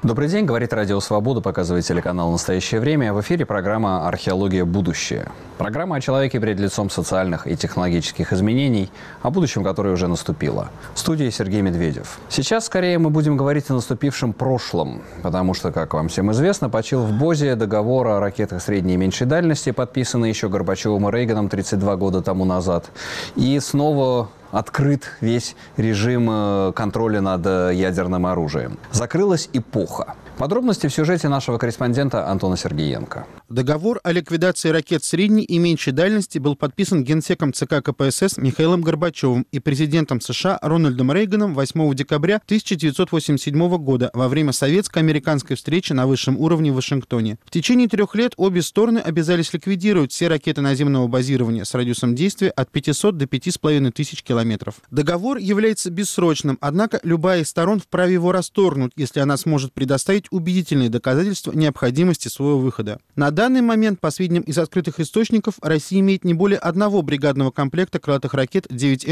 Добрый день, говорит Радио Свобода, показывает телеканал «Настоящее время». В эфире программа «Археология. Будущее». Программа о человеке перед лицом социальных и технологических изменений, о будущем, которое уже наступило. В студии Сергей Медведев. Сейчас, скорее, мы будем говорить о наступившем прошлом, потому что, как вам всем известно, почил в Бозе договор о ракетах средней и меньшей дальности, подписанный еще Горбачевым и Рейганом 32 года тому назад. И снова открыт весь режим контроля над ядерным оружием. Закрылась эпоха. Подробности в сюжете нашего корреспондента Антона Сергеенко. Договор о ликвидации ракет средней и меньшей дальности был подписан генсеком ЦК КПСС Михаилом Горбачевым и президентом США Рональдом Рейганом 8 декабря 1987 года во время советско-американской встречи на высшем уровне в Вашингтоне. В течение 3 лет обе стороны обязались ликвидировать все ракеты наземного базирования с радиусом действия от 500 до 5500 километров. Договор является бессрочным, однако любая из сторон вправе его расторгнуть, если она сможет предоставить убедительные доказательства необходимости своего выхода. На данный момент, по сведениям из открытых источников, Россия имеет не более одного бригадного комплекта крылатых ракет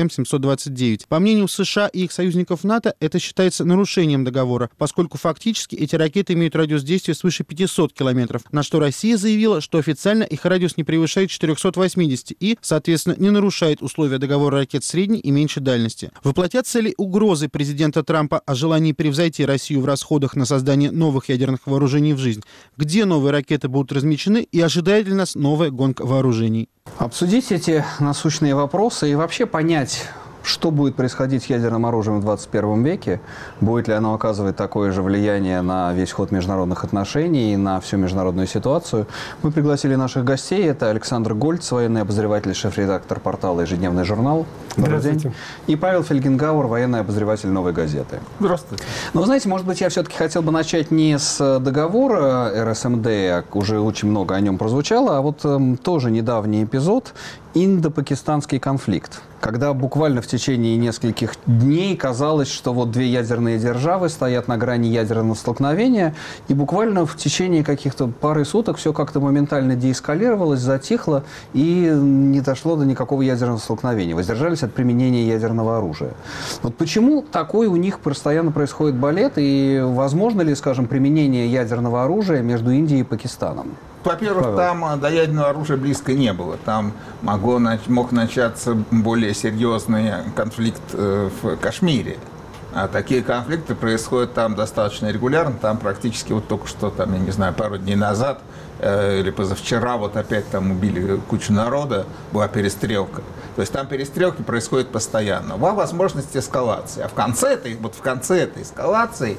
9М729. По мнению США и их союзников НАТО, это считается нарушением договора, поскольку фактически эти ракеты имеют радиус действия свыше 500 километров, на что Россия заявила, что официально их радиус не превышает 480 и, соответственно, не нарушает условия договора ракет средней и меньшей дальности. Воплотятся ли угрозы президента Трампа о желании превзойти Россию в расходах на создание новых ядерных вооружений в жизнь? Где новые ракеты будут размещены и ожидает ли нас новая гонка вооружений? Обсудить эти насущные вопросы и вообще понять, что будет происходить с ядерным оружием в 21 веке, будет ли оно оказывать такое же влияние на весь ход международных отношений и на всю международную ситуацию, мы пригласили наших гостей. Это Александр Гольц, военный обозреватель, шеф-редактор портала «Ежедневный журнал». Добрый день. И Павел Фельгенгауэр, военный обозреватель «Новой газеты». Здравствуйте. Но вы знаете, может быть, я все-таки хотел бы начать не с договора РСМД, уже очень много о нем прозвучало, а вот тоже недавний эпизод – индо-пакистанский конфликт, когда буквально в течение нескольких дней казалось, что вот 2 ядерные державы стоят на грани ядерного столкновения, и буквально в течение каких-то пары суток все как-то моментально деэскалировалось, затихло и не дошло до никакого ядерного столкновения. Воздержались от применения ядерного оружия. Вот почему такой у них постоянно происходит балет, и возможно ли, скажем, применение ядерного оружия между Индией и Пакистаном? Во-первых, там до ядерного оружия близко не было. Там мог начаться более серьезный конфликт в Кашмире. А такие конфликты происходят там достаточно регулярно. Там практически вот только что, там, я не знаю, пару дней назад или позавчера вот опять там убили кучу народа, была перестрелка. То есть там перестрелки происходят постоянно. Была возможность эскалации. А в конце этой эскалации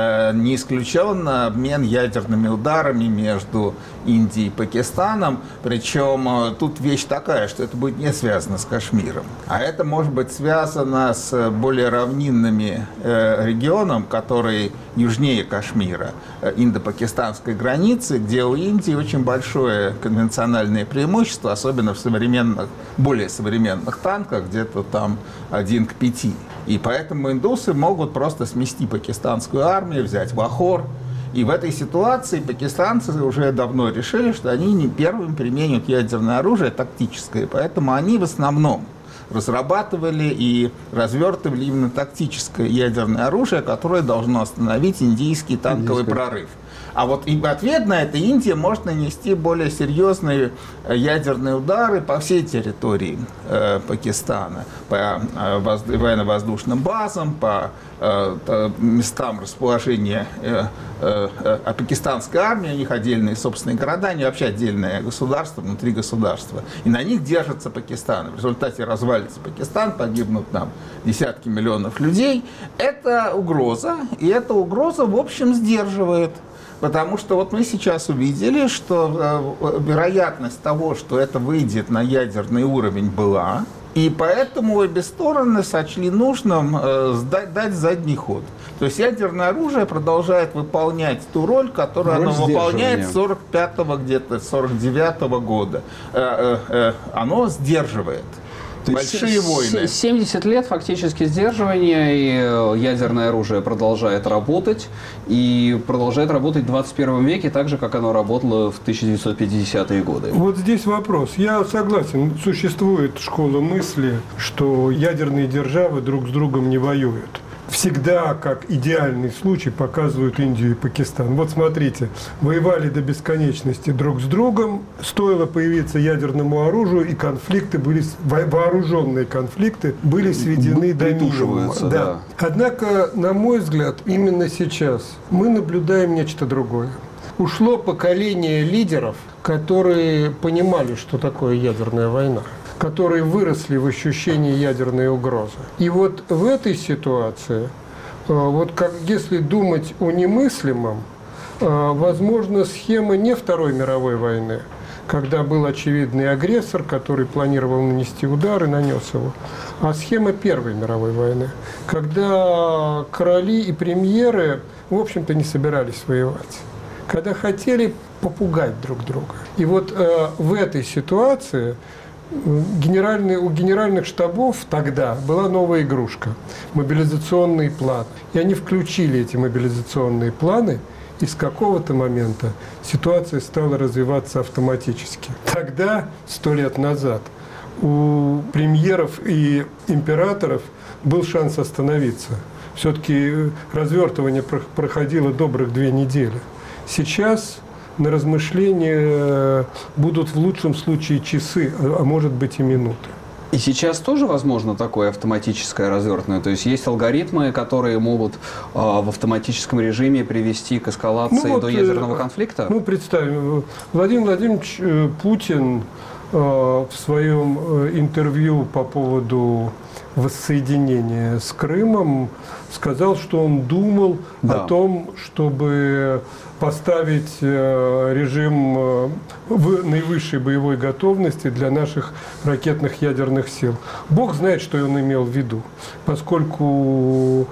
не исключен обмен ядерными ударами между Индией и Пакистаном. Причем тут вещь такая, что это будет не связано с Кашмиром. А это может быть связано с более равнинными регионом, который южнее Кашмира, индо-пакистанской границы, где у Индии очень большое конвенциональное преимущество, особенно в более современных танках, где-то там 1 к 5. И поэтому индусы могут просто смести пакистанскую армию, взять Лахор. И в этой ситуации пакистанцы уже давно решили, что они не первыми применят ядерное оружие тактическое, поэтому они в основном разрабатывали и развертывали именно тактическое ядерное оружие, которое должно остановить индийский танковый прорыв. А вот и в ответ на это Индия может нанести более серьезные ядерные удары по всей территории Пакистана, по военно-воздушным базам, по местам расположения пакистанской армии, у них отдельные собственные города, они вообще отдельное государство внутри государства. И на них держится Пакистан. В результате развалится Пакистан, погибнут там десятки миллионов людей. Это угроза, и эта угроза, в общем, сдерживает. Потому что вот мы сейчас увидели, что вероятность того, что это выйдет на ядерный уровень, была. И поэтому обе стороны сочли нужным дать задний ход. То есть ядерное оружие продолжает выполнять ту роль, которую оно выполняет с 45-го, где-то 49-го года. Оно сдерживает. Большие войны. 70 лет фактически сдерживания, и ядерное оружие продолжает работать. И продолжает работать в 21 веке, так же, как оно работало в 1950-е годы. Вот здесь вопрос. Я согласен, существует школа мысли, что ядерные державы друг с другом не воюют. всегда как идеальный случай показывают Индию и Пакистан. Вот смотрите, воевали до бесконечности друг с другом, стоило появиться ядерному оружию, и конфликты были, вооруженные конфликты были сведены до минимума. Да. Однако, на мой взгляд, именно сейчас мы наблюдаем нечто другое. Ушло поколение лидеров, которые понимали, что такое ядерная война, которые выросли в ощущении ядерной угрозы. И вот в этой ситуации, вот как если думать о немыслимом, возможно, схема не Второй мировой войны, когда был очевидный агрессор, который планировал нанести удар и нанес его, а схема Первой мировой войны, когда короли и премьеры, в общем-то, не собирались воевать, когда хотели попугать друг друга. И вот в этой ситуации у генеральных штабов тогда была новая игрушка – мобилизационные планы. И они включили эти мобилизационные планы, и с какого-то момента ситуация стала развиваться автоматически. Тогда, 100 лет назад, у премьеров и императоров был шанс остановиться. Все-таки развертывание проходило добрых 2 недели. Сейчас на размышления будут в лучшем случае часы, а может быть и минуты. И сейчас тоже возможно такое автоматическое развертывание? То есть есть алгоритмы, которые могут в автоматическом режиме привести к эскалации до ядерного конфликта? Ну, представим, Владимир Владимирович Путин в своем интервью по поводу воссоединения с Крымом сказал, что он думал о том, чтобы поставить режим наивысшей боевой готовности для наших ракетных ядерных сил. Бог знает, что он имел в виду, поскольку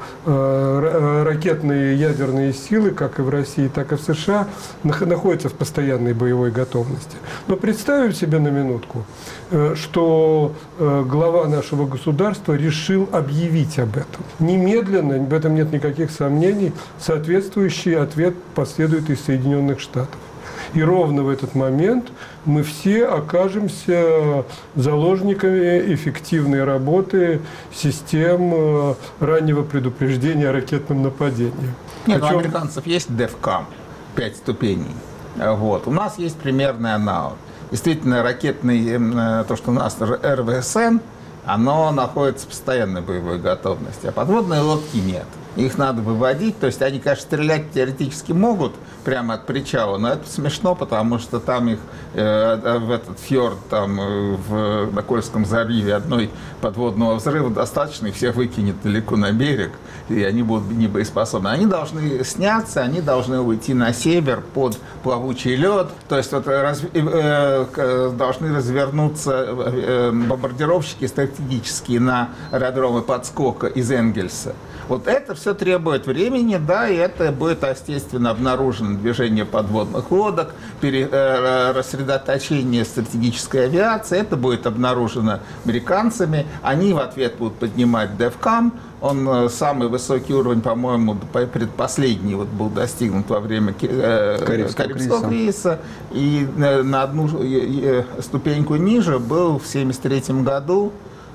ракетные ядерные силы, как и в России, так и в США, находятся в постоянной боевой готовности. Но представим себе на минутку, что глава нашего государства решил объявить об этом. Немедленно, в этом нет никаких сомнений, соответствующий ответ последует из Соединенных Штатов. И ровно в этот момент мы все окажемся заложниками эффективной работы систем раннего предупреждения о ракетном нападении. Нет, у американцев есть DEFCON, 5 ступеней. Вот. У нас есть примерный аналог. Действительно, ракетный, то, что у нас РВСН, оно находится в постоянной боевой готовности, а подводные лодки нет. Их надо выводить, то есть они, конечно, стрелять теоретически могут прямо от причала, но это смешно, потому что там их в этот фьорд, там на Кольском заливе одной подводного взрыва достаточно, и всех выкинет далеко на берег, и они будут небоеспособны. Они должны сняться, они должны уйти на север под плавучий лед, то есть вот, должны развернуться бомбардировщики стратегические на аэродромы подскока из Энгельса. Вот это все требует времени, да, и это будет, естественно, обнаружено движение подводных лодок, рассредоточение стратегической авиации, это будет обнаружено американцами, они в ответ будут поднимать DEFCON, он самый высокий уровень, по-моему, предпоследний вот был достигнут во время Карибского кризиса, и на одну ступеньку ниже был в 1973 году,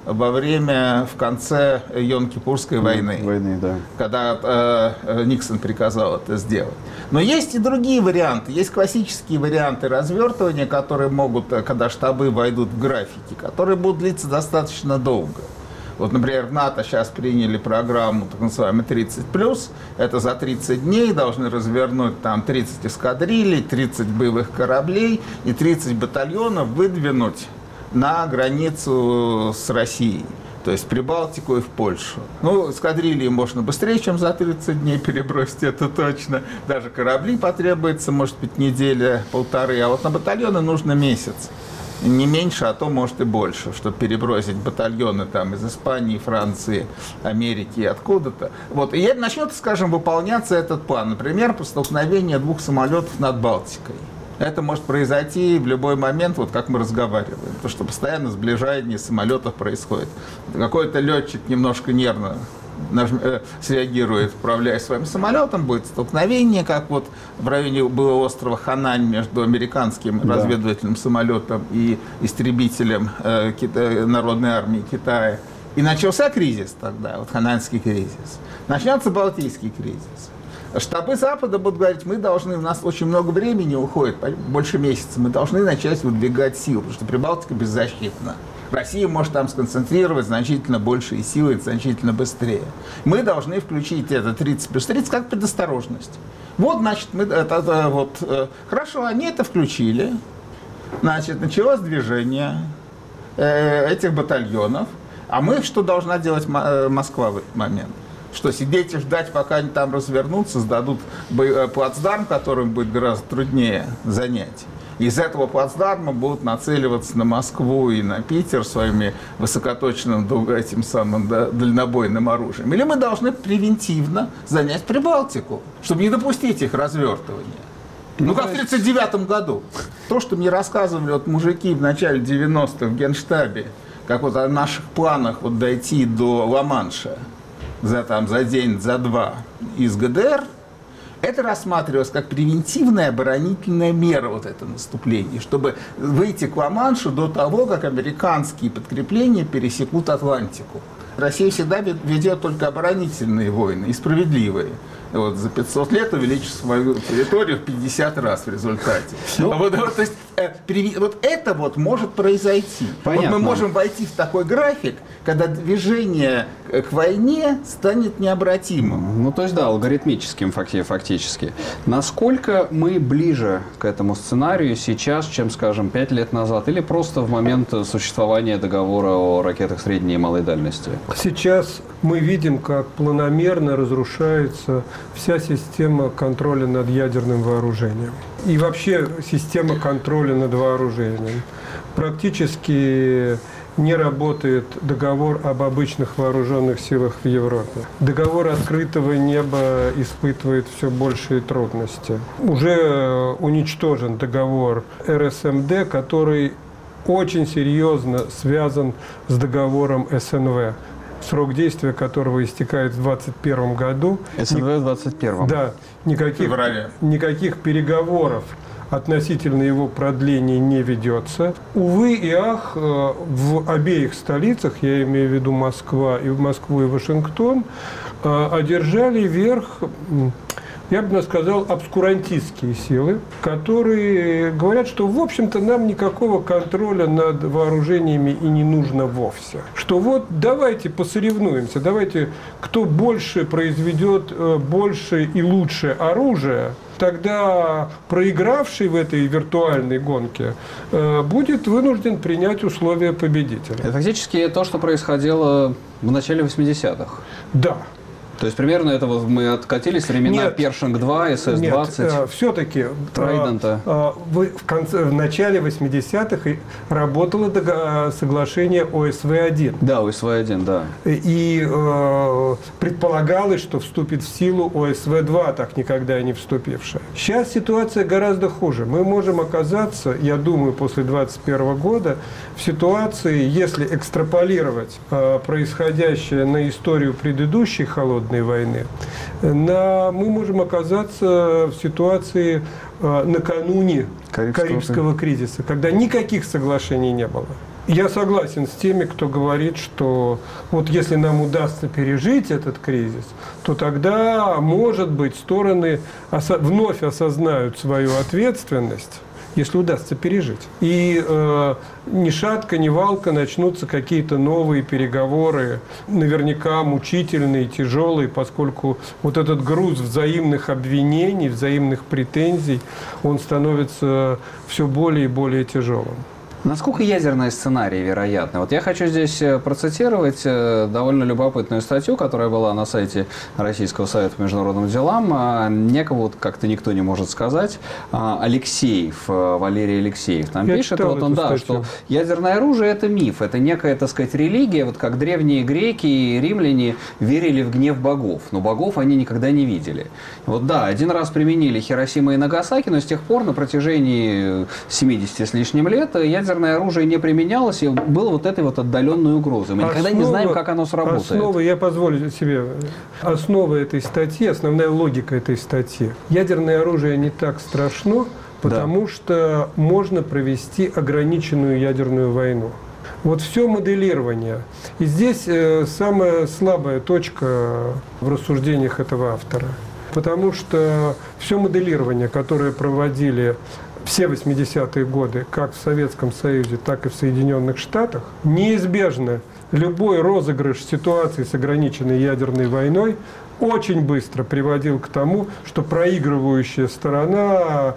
в конце Йом-Кипурской войны, да. Когда Никсон приказал это сделать. Но есть и другие варианты. Есть классические варианты развертывания, которые могут, когда штабы войдут в графики, которые будут длиться достаточно долго. Вот, например, в НАТО сейчас приняли программу, так называемую 30+. Это за 30 дней должны развернуть там 30 эскадрилей, 30 боевых кораблей и 30 батальонов выдвинуть на границу с Россией, то есть в Прибалтику и в Польшу. Ну, эскадрильи можно быстрее, чем за 30 дней перебросить, это точно. Даже корабли потребуется, может быть, неделя-полторы, а вот на батальоны нужно месяц. Не меньше, а то, может, и больше, чтобы перебросить батальоны там из Испании, Франции, Америки, откуда-то. Вот. И начнет, скажем, выполняться этот план. Например, по столкновению 2 самолетов над Балтикой. Это может произойти в любой момент, вот как мы разговариваем, потому что постоянно сближение самолетов происходит. Какой-то летчик немножко нервно среагирует, управляя своим самолетом, будет столкновение, как вот в районе было острова Ханань между американским разведывательным самолетом и истребителем Народной армии Китая. и начался кризис тогда, вот Хананский кризис, начнется Балтийский кризис. Штабы Запада будут говорить, у нас очень много времени уходит, больше месяца, мы должны начать выдвигать силы, потому что Прибалтика беззащитна. Россия может там сконцентрировать значительно большие силы, значительно быстрее. Мы должны включить это 30+30 как предосторожность. Вот, значит, хорошо, они это включили. Значит, началось движение этих батальонов. А мы что должна делать Москва в этот момент? Что, сидеть и ждать, пока они там развернутся, сдадут плацдарм, которым будет гораздо труднее занять. Из этого плацдарма будут нацеливаться на Москву и на Питер своими высокоточным этим самым дальнобойным оружием. Или мы должны превентивно занять Прибалтику, чтобы не допустить их развертывания. Ну, как в 1939 году. То, что мне рассказывали вот мужики в начале 90-х в Генштабе, как вот о наших планах вот дойти до Ла-Манша за день, за два из ГДР, это рассматривалось как превентивная оборонительная мера, вот это наступление, чтобы выйти к Ла-Маншу до того, как американские подкрепления пересекут Атлантику. Россия всегда ведет только оборонительные войны и справедливые. Вот, за 500 лет увеличить свою территорию в 50 раз в результате. То есть, это может произойти. Вот мы можем войти в такой график, когда движение к войне станет необратимым. Ну, то есть, да, алгоритмическим фактически. Насколько мы ближе к этому сценарию сейчас, чем, скажем, 5 лет назад, или просто в момент существования договора о ракетах средней и малой дальности? Сейчас мы видим, как планомерно разрушается вся система контроля над ядерным вооружением. И вообще система контроля над вооружением. Практически не работает договор об обычных вооруженных силах в Европе. Договор открытого неба испытывает все большие трудности. Уже уничтожен договор РСМД, который очень серьезно связан с договором СНВ, срок действия которого истекает в 2021 году. СНВ в 2021. Да, никаких переговоров относительно его продления не ведется. Увы и ах, в обеих столицах, я имею в виду Москву и Вашингтон, одержали верх, я бы сказал, обскурантистские силы, которые говорят, что, в общем-то, нам никакого контроля над вооружениями и не нужно вовсе. Что вот давайте посоревнуемся, давайте, кто больше произведет больше и лучше оружия, тогда проигравший в этой виртуальной гонке будет вынужден принять условия победителя. Это фактически то, что происходило в начале 80-х. Да. То есть примерно это мы откатились в времена Першинг-2, СС-20. Нет, все-таки в начале 80-х работало соглашение ОСВ-1. Да, ОСВ-1, да. И предполагалось, что вступит в силу ОСВ-2, так никогда и не вступившая. Сейчас ситуация гораздо хуже. Мы можем оказаться, я думаю, после 2021 года в ситуации, если экстраполировать происходящее на историю предыдущей холодной войны, мы можем оказаться в ситуации накануне Карибского кризиса, когда никаких соглашений не было. Я согласен с теми, кто говорит, что вот если нам удастся пережить этот кризис, то тогда, может быть, стороны вновь осознают свою ответственность, если удастся пережить. И ни шатка, ни валка начнутся какие-то новые переговоры, наверняка мучительные, тяжелые, поскольку вот этот груз взаимных обвинений, взаимных претензий, он становится все более и более тяжелым. Насколько ядерные сценарии вероятны? Вот я хочу здесь процитировать довольно любопытную статью, которая была на сайте Российского совета по международным делам. Некого, вот как-то никто не может сказать, Алексеев, Валерий Алексеев. Там пишет, вот он, да, что ядерное оружие – это миф, это некая, так сказать, религия, вот как древние греки и римляне верили в гнев богов, но богов они никогда не видели. Вот да, один раз применили Хиросима и Нагасаки, но с тех пор на протяжении 70 с лишним лет ядерное оружие не применялось, и было вот этой вот отдаленной угрозой. Мы никогда не знаем, как оно сработает. Я позволю себе, основа этой статьи, основная логика этой статьи. Ядерное оружие не так страшно, потому что можно провести ограниченную ядерную войну. Вот все моделирование. И здесь самая слабая точка в рассуждениях этого автора. Потому что все моделирование, которое проводили все 80-е годы, как в Советском Союзе, так и в Соединенных Штатах, неизбежно любой розыгрыш ситуации с ограниченной ядерной войной очень быстро приводил к тому, что проигрывающая сторона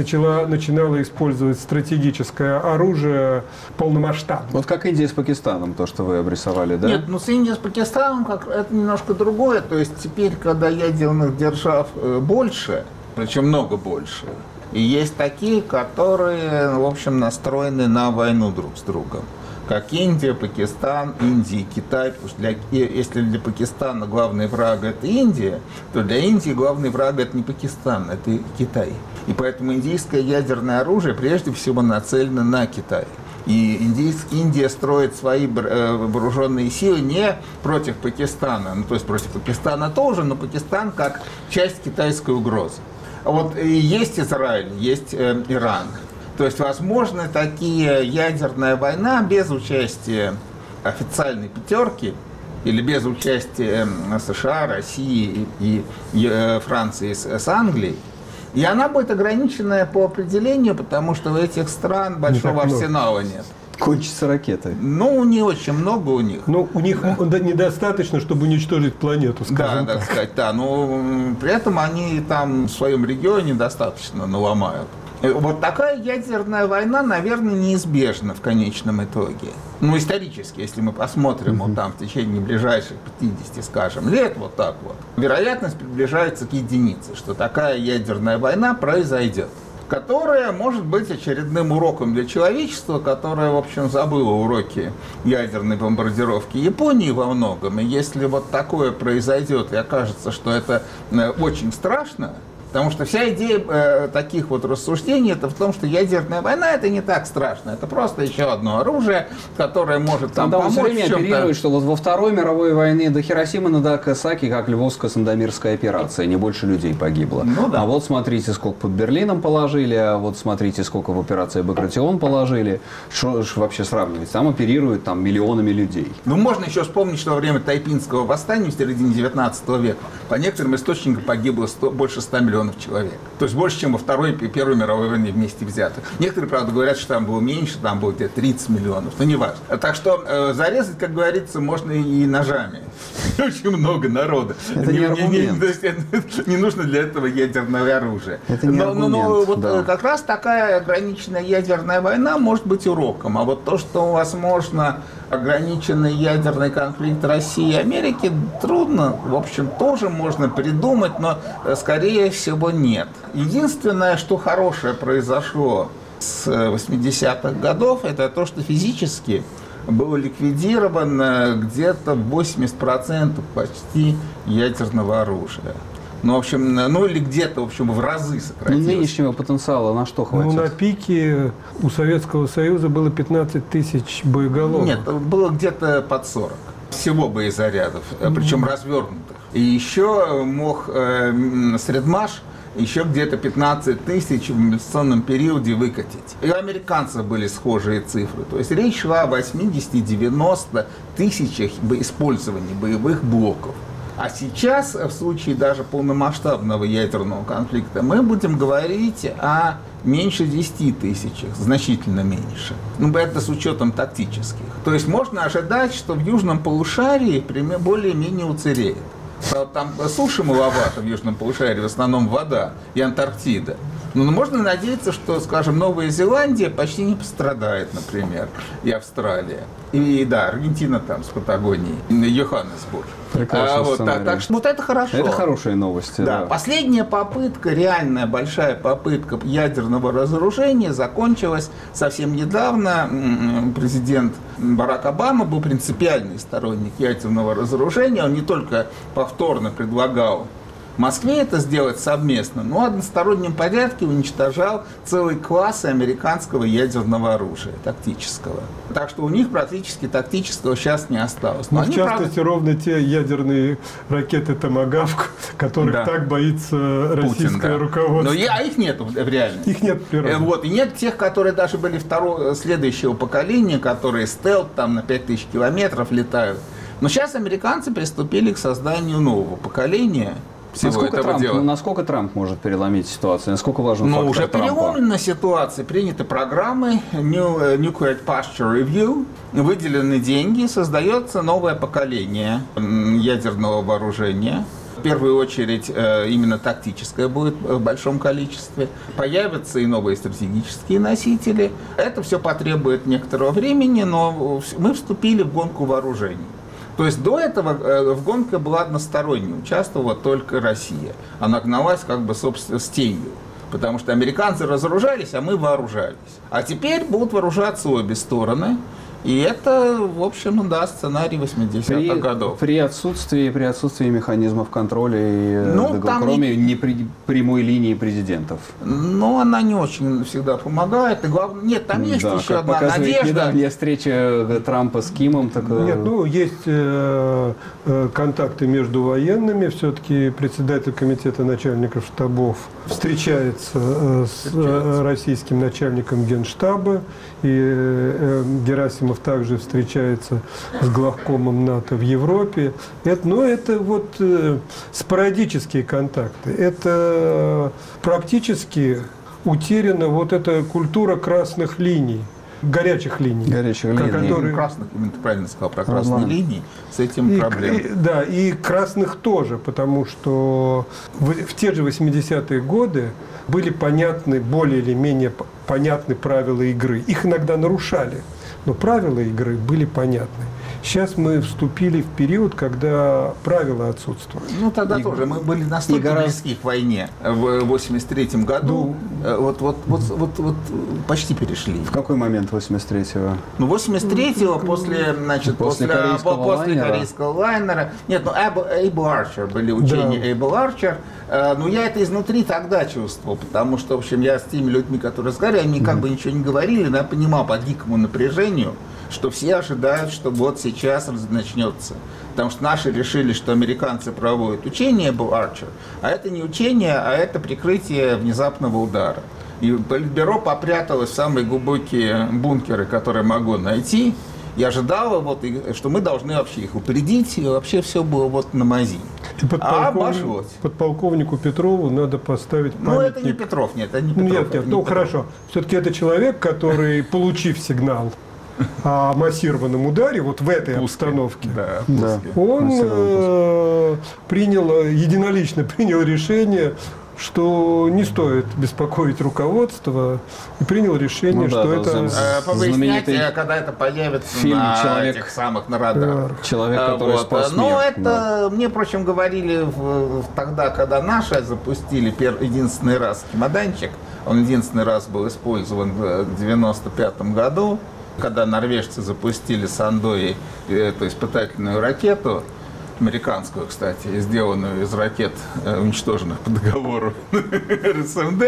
начинала использовать стратегическое оружие полномасштабно. Вот как Индия с Пакистаном, то, что вы обрисовали, да? Нет, ну с Индией, с Пакистаном это немножко другое. То есть теперь, когда ядерных держав больше, причем много больше, и есть такие, которые, в общем, настроены на войну друг с другом. Как Индия, Пакистан, Индия и Китай. Потому что если для Пакистана главный враг – это Индия, то для Индии главный враг – это не Пакистан, это Китай. И поэтому индийское ядерное оружие прежде всего нацелено на Китай. И Индия строит свои вооруженные силы не против Пакистана, ну, то есть против Пакистана тоже, но Пакистан как часть китайской угрозы. Вот и есть Израиль, есть Иран. То есть возможны такие ядерная война без участия официальной пятерки или без участия США, России и Франции с Англией. И она будет ограниченная по определению, потому что у этих стран большого арсенала нет. Кончатся ракеты. Ну, не очень много у них. Ну, у них недостаточно, чтобы уничтожить планету, скажем так. Да, сказать, да. Но при этом они там в своем регионе достаточно наломают. Вот такая ядерная война, наверное, неизбежна в конечном итоге. Ну, исторически, если мы посмотрим вот там в течение ближайших 50, скажем, лет, вот так вот, вероятность приближается к единице, что такая ядерная война произойдет, которая может быть очередным уроком для человечества, которое, в общем, забыло уроки ядерной бомбардировки Японии во многом. И если вот такое произойдет и окажется, что это очень страшно, потому что вся идея таких вот рассуждений это в том, что ядерная война это не так страшно, это просто еще одно оружие, которое может там помочь. Все время оперируют, что вот во Второй мировой войне до Хиросимы на Нагасаки как Львовско-Сандомирская операция, не больше людей погибло. Ну, да. А вот смотрите, сколько под Берлином положили, а вот смотрите, сколько в операции Багратион положили. Что ж вообще сравнивать? Там оперируют там миллионами людей. Ну, можно еще вспомнить, что во время Тайпинского восстания в середине 19 века по некоторым источникам погибло больше 100 миллионов человек. То есть больше, чем во Второй и Первой мировой войне вместе взятых. Некоторые, правда, говорят, что там было меньше, там было где-то 30 миллионов, но не важно. Так что зарезать, как говорится, можно и ножами. Очень много народа. Это не аргумент. Не нужно для этого ядерное оружие. Это не аргумент, но вот да. как раз такая ограниченная ядерная война может быть уроком. А вот то, что возможно ограниченный ядерный конфликт России и Америки, трудно, в общем, тоже можно придумать, но, скорее всего, нет. Единственное, что хорошее произошло с 80-х годов, это то, что физически было ликвидировано где-то 80% почти ядерного оружия. Ну, в общем, ну или где-то, в общем, в разы сократилось. Нынешнего потенциала на что хватит? Ну, на пике у Советского Союза было 15 тысяч боеголовок. Нет, было где-то под 40. Всего боезарядов, причем развернутых. И еще мог Средмаш еще где-то 15 тысяч в мобилизационном периоде выкатить. И у американцев были схожие цифры. То есть речь шла о 80-90 тысячах использований боевых блоков. А сейчас, в случае даже полномасштабного ядерного конфликта, мы будем говорить о меньше 10 тысячах, значительно меньше. Ну, это с учетом тактических. То есть можно ожидать, что в южном полушарии более-менее уцелеет. Там суши маловато в южном полушарии, в основном вода и Антарктида. Но можно надеяться, что, скажем, Новая Зеландия почти не пострадает, например, и Австралия. И да, Аргентина там с Патагонией, Йоханнесбург. Так что вот это хорошо. Это хорошие новости. Да. Последняя попытка, реальная большая попытка ядерного разоружения закончилась совсем недавно. Президент Барак Обама был принципиальный сторонник ядерного разоружения. Он не только повторно предлагал В Москве это сделать совместно, но в одностороннем порядке уничтожал целый класс американского ядерного оружия, тактического. Так что у них практически тактического сейчас не осталось. Но в частности, ровно те ядерные ракеты «Томагавк», которых так боится российское руководство. Но их нет в реальности. Их нет в природе. Вот. И нет тех, которые даже были следующего поколения, которые стелт там на 5000 километров летают. Но сейчас американцы приступили к созданию нового поколения. Насколько Трамп может переломить ситуацию? Насколько важен фактор уже Трампа? переломлена ситуация. Приняты программы Nuclear Posture Review. Выделены деньги. Создается новое поколение ядерного вооружения. В первую очередь именно тактическое будет в большом количестве. Появятся и новые стратегические носители. Это все потребует некоторого времени, но мы вступили в гонку вооружений. То есть до этого в гонке была односторонняя, участвовала только Россия. Она гналась как бы, собственно, с тенью. Потому что американцы разоружались, а мы вооружались. А теперь будут вооружаться обе стороны. И это, в общем, да, сценарий 80-х годов. При отсутствии механизмов контроля и кроме не прямой линии президентов. Но она не очень всегда помогает. И главное, нет, там есть еще одна надежда. Недавняя встреча Трампа с Кимом. Нет, есть контакты между военными. Все-таки председатель комитета начальников штабов встречается с российским начальником генштаба. И Герасимов также встречается с главкомом НАТО в Европе. Это вот спорадические контакты. Это практически утеряна вот эта культура красных линий. Горячих линий. Красных, именно ты правильно сказал про красные линии, с этим проблем. Да, и красных тоже, потому что в те же 80-е годы были понятны, более или менее понятны правила игры. Их иногда нарушали, но правила игры были понятны. Сейчас мы вступили в период, когда правила отсутствуют. Тогда тоже мы были настолько близки к войне в 83-м году. Вот почти перешли. В какой момент 83-го? 83-го после корейского лайнера. Нет, Able Archer были учения Able Archer. Но я это изнутри тогда чувствовал, потому что, в общем, я с теми людьми, которые разговаривали, они как бы ничего не говорили, но я понимал по дикому напряжению, что все ожидают, что вот сейчас начнется. Потому что наши решили, что американцы проводят учение Able Archer, а это не учение, а это прикрытие внезапного удара. И Политбюро попряталось в самые глубокие бункеры, которые могу найти, и ожидало, что мы должны вообще их упредить, и вообще все было на мази. И подполковнику Петрову надо поставить памятник. Это не Петров, нет, это не Петров. Нет, хорошо. Все-таки это человек, который, получив сигнал о массированном ударе, вот в этой обстановке, он единолично принял решение, что не стоит беспокоить руководство, и принял решение, что это... Повыяснять, когда это появится фильм на радарах. Человек, который спас мир. Но это мне, впрочем, говорили тогда, когда наши запустили единственный раз чемоданчик. Он единственный раз был использован в 1995 году, когда норвежцы запустили Сандой эту испытательную ракету, американскую, кстати, сделанную из ракет, уничтоженных по договору РСМД,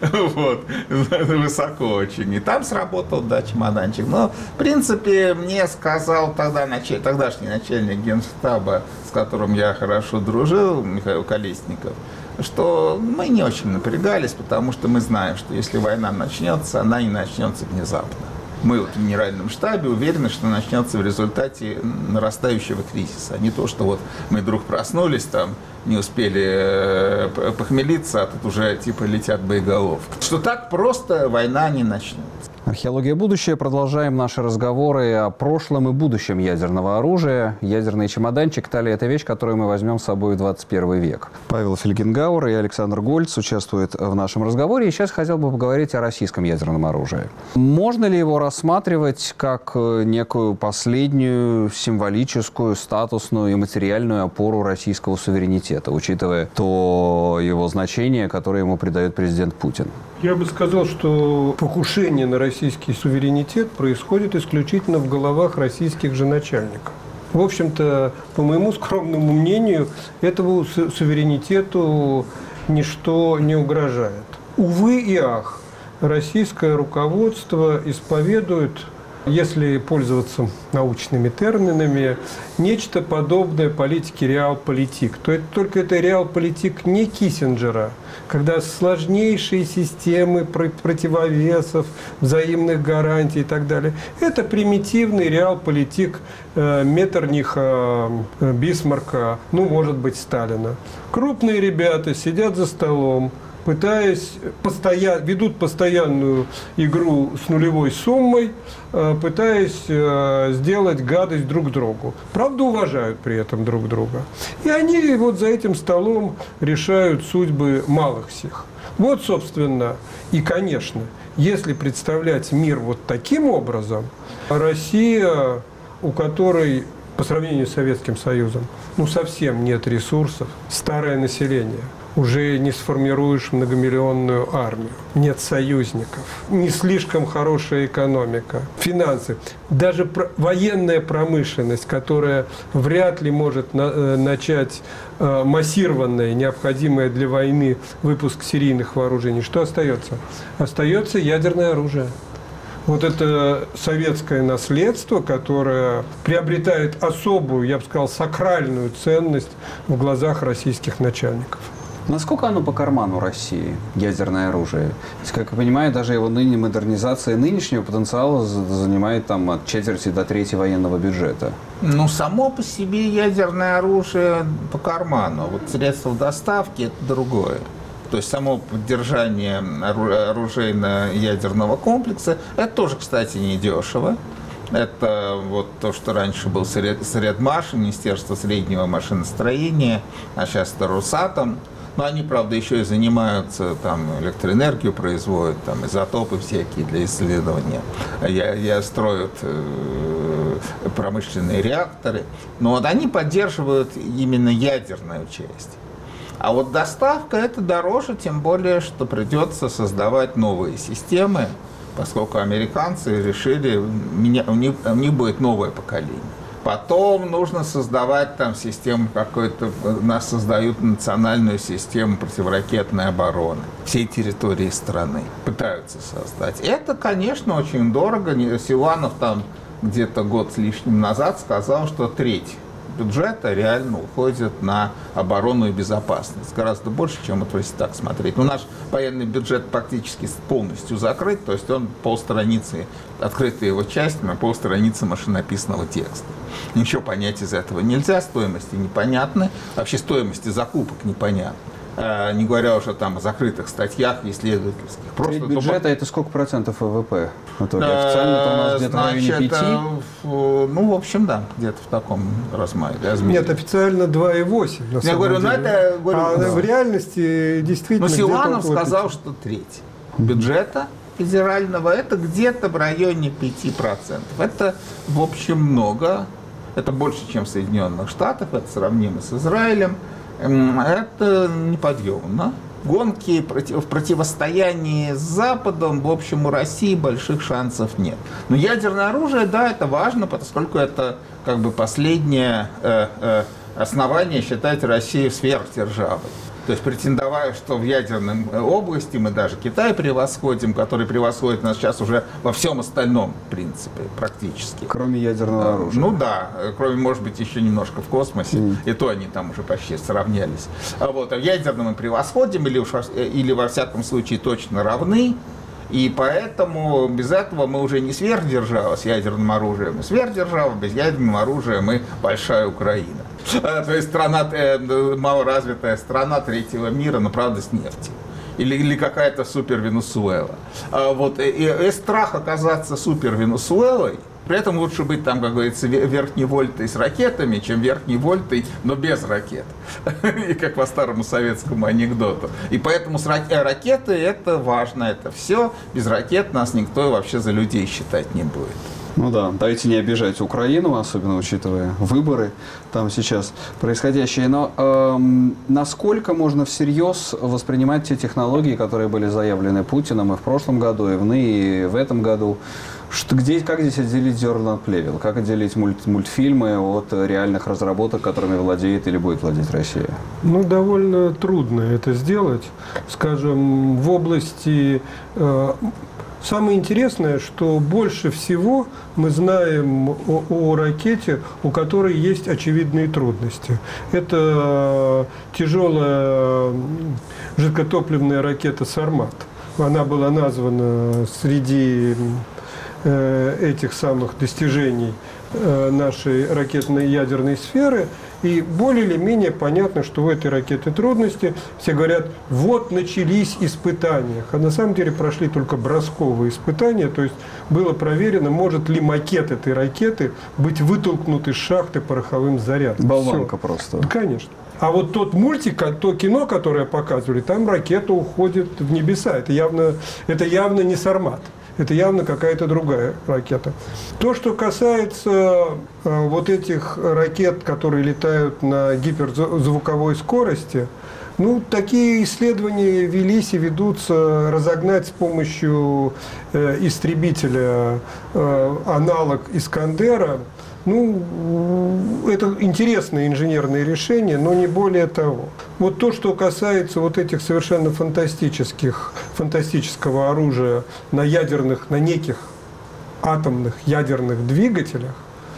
высоко очень. И там сработал, чемоданчик. Но, в принципе, мне сказал тогдашний начальник Генштаба, с которым я хорошо дружил, Михаил Колесников, что мы не очень напрягались, потому что мы знаем, что если война начнется, она не начнется внезапно. Мы в Генеральном штабе уверены, что начнется в результате нарастающего кризиса. А не то, что мы вдруг проснулись, не успели похмелиться, а тут уже летят боеголовки. Что так просто война не начнется. Археология будущее. Продолжаем наши разговоры о прошлом и будущем ядерного оружия. Ядерный чемоданчик, Талия, это вещь, которую мы возьмем с собой в 21 век. Павел Фельгенгауэр и Александр Гольц участвуют в нашем разговоре. И сейчас хотел бы поговорить о российском ядерном оружии. Можно ли его рассматривать как некую последнюю символическую, статусную и материальную опору российского суверенитета, учитывая то его значение, которое ему придает президент Путин? Я бы сказал, что покушение на российский суверенитет происходит исключительно в головах российских же начальников. В общем-то, по моему скромному мнению, этому суверенитету ничто не угрожает. Увы и ах, российское руководство исповедует, если пользоваться научными терминами, нечто подобное политике реалполитик. Только это реалполитик не Киссинджера, когда сложнейшие системы противовесов, взаимных гарантий и так далее. Это примитивный реалполитик Меттерниха, Бисмарка, ну, может быть, Сталина. Крупные ребята сидят за столом, ведут постоянную игру с нулевой суммой, пытаясь сделать гадость друг другу. Правда, уважают при этом друг друга. И они вот за этим столом решают судьбы малых сих. Вот, собственно, и, конечно, если представлять мир вот таким образом, Россия, у которой по сравнению с Советским Союзом, ну, совсем нет ресурсов, старое население, уже не сформируешь многомиллионную армию, нет союзников, не слишком хорошая экономика, финансы, даже военная промышленность, которая вряд ли может начать массированное, необходимое для войны выпуск серийных вооружений. Что остается? Остается ядерное оружие. Вот это советское наследство, которое приобретает особую, я бы сказал, сакральную ценность в глазах российских начальников. Насколько оно по карману России, ядерное оружие? Как я понимаю, даже его модернизация нынешнего потенциала занимает там от четверти до трети военного бюджета. Ну, само по себе ядерное оружие по карману. Вот средства доставки – это другое. То есть само поддержание оружейно-ядерного комплекса – это тоже, кстати, недешево. Это вот то, что раньше был Средмаш, Министерство среднего машиностроения, а сейчас это Росатом. Но они, правда, еще и занимаются, там, электроэнергию производят, там, изотопы всякие для исследования. Строят промышленные реакторы. Но вот они поддерживают именно ядерную часть. А вот доставка – это дороже, тем более, что придется создавать новые системы, поскольку американцы решили, у них будет новое поколение. Потом нужно создавать там систему какой-то, нас создают национальную систему противоракетной обороны всей территории страны, пытаются создать. Это, конечно, очень дорого. Силуанов там где-то год с лишним назад сказал, что треть бюджета реально уходит на оборону и безопасность. Гораздо больше, чем вот если так смотреть. Но наш военный бюджет практически полностью закрыт, то есть он полстраницы, открытая его часть, на полстраницы машинописного текста. Ничего понять из этого нельзя, стоимости непонятны, вообще стоимости закупок непонятны. Не говоря уже там о закрытых статьях исследовательских. Треть бюджета – это сколько процентов ВВП? Официально-то у нас где-то в районе 5? Ну, в общем, да, где-то в таком размере. Нет, официально 2,8. Я говорю, ну это... в реальности действительно... Но Силуанов сказал, что треть бюджета федерального – это где-то в районе 5%. Это, в общем, много. Это больше, чем в Соединенных Штатах. Это сравнимо с Израилем. Это неподъемно. Гонки в противостоянии с Западом, в общем, у России больших шансов нет. Но ядерное оружие, да, это важно, поскольку это как бы последнее основание считать Россию сверхдержавой. То есть претендовая, что в ядерной области мы даже Китай превосходим, который превосходит нас сейчас уже во всем остальном, в принципе, практически. Кроме ядерного оружия. Ну да, кроме, может быть, еще немножко в космосе, и то они там уже почти сравнялись. А в ядерном мы превосходим или во всяком случае точно равны. И поэтому без этого мы уже не сверхдержава с ядерным оружием, мы сверхдержава, без ядерного оружия мы большая Украина. То есть страна, малоразвитая страна третьего мира, но правда с нефтью. Или какая-то супер Венесуэла. И страх оказаться супер Венесуэлой, при этом лучше быть там, как говорится, верхней вольтой с ракетами, чем верхней вольтой, но без ракет. И как по старому советскому анекдоту. И поэтому ракеты это важно, это все. Без ракет нас никто вообще за людей считать не будет. Ну да, давайте не обижать Украину, особенно учитывая выборы там сейчас происходящие. Но насколько можно всерьез воспринимать те технологии, которые были заявлены Путиным и в прошлом году, и в этом году? Как здесь отделить зерна от плевел? Как отделить мультфильмы от реальных разработок, которыми владеет или будет владеть Россия? Ну, довольно трудно это сделать. Скажем, в области... Самое интересное, что больше всего мы знаем о ракете, у которой есть очевидные трудности. Это тяжелая жидкотопливная ракета «Сармат». Она была названа среди этих самых достижений нашей ракетной ядерной сферы. И более или менее понятно, что у этой ракеты трудности. Все говорят, вот начались испытания. А на самом деле прошли только бросковые испытания. То есть было проверено, может ли макет этой ракеты быть вытолкнут из шахты пороховым зарядом. Болванка просто. Конечно. А вот тот мультик, то кино, которое показывали, там ракета уходит в небеса. Это явно не «Сармат». Это явно какая-то другая ракета. То, что касается вот этих ракет, которые летают на гиперзвуковой скорости, ну, такие исследования велись и ведутся. Разогнать с помощью истребителя аналог «Искандера». Ну, это интересное инженерное решение, но не более того. Вот то, что касается вот этих совершенно фантастического оружия на неких атомных ядерных двигателях,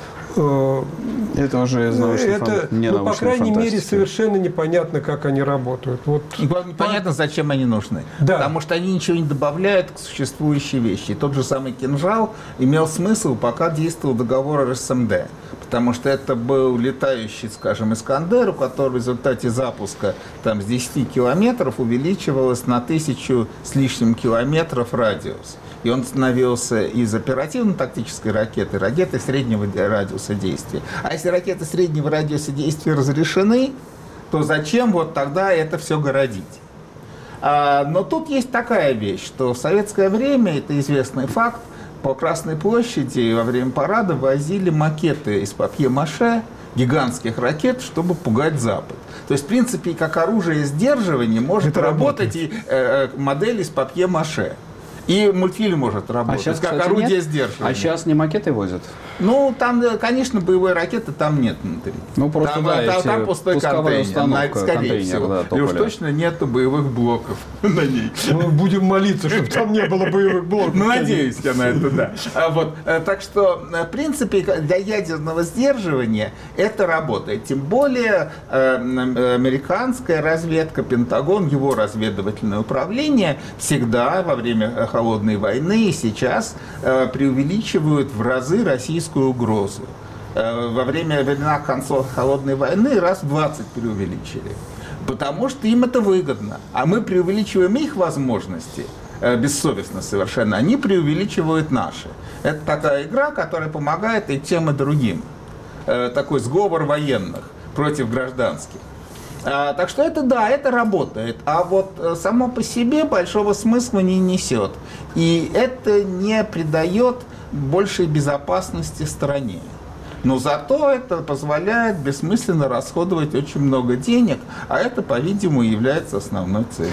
это уже по крайней мере, совершенно непонятно, как они работают. Вот. Непонятно, зачем они нужны. Да. Потому что они ничего не добавляют к существующей вещи. И тот же самый кинжал имел смысл, пока действовал договор РСМД. Потому что это был летающий, скажем, «Искандер», у которого в результате запуска с 10 километров увеличивалось на 1000 с лишним километров радиус. И он становился из оперативно-тактической ракеты среднего радиуса действия. А если ракеты среднего радиуса действия разрешены, то зачем вот тогда это все городить? Но тут есть такая вещь, что в советское время, это известный факт, по Красной площади во время парада возили макеты из папье-маше, гигантских ракет, чтобы пугать Запад. То есть, в принципе, как оружие сдерживания может работать и модель из папье-маше. И мультфильм может работать, сейчас, как орудие сдерживания. А сейчас не макеты возят? Ну, там, конечно, боевой ракеты там нет внутри. Ну, просто, там пустой контейнер, скорее всего. Да, и уж точно нету боевых блоков на ней. Мы будем молиться, чтобы там не было боевых блоков. Ну, надеюсь я на это, да. Так что, в принципе, для ядерного сдерживания это работает. Тем более, американская разведка, Пентагон, его разведывательное управление всегда во время холодной войны и сейчас преувеличивают в разы российскую угрозу. Во времена конца холодной войны раз в 20 преувеличили. Потому что им это выгодно. А мы преувеличиваем их возможности, бессовестно совершенно, они преувеличивают наши. Это такая игра, которая помогает и тем, и другим. Такой сговор военных против гражданских. Так что это работает. А вот само по себе большого смысла не несет. И это не придает большей безопасности стране. Но зато это позволяет бессмысленно расходовать очень много денег, а это, по-видимому, является основной целью.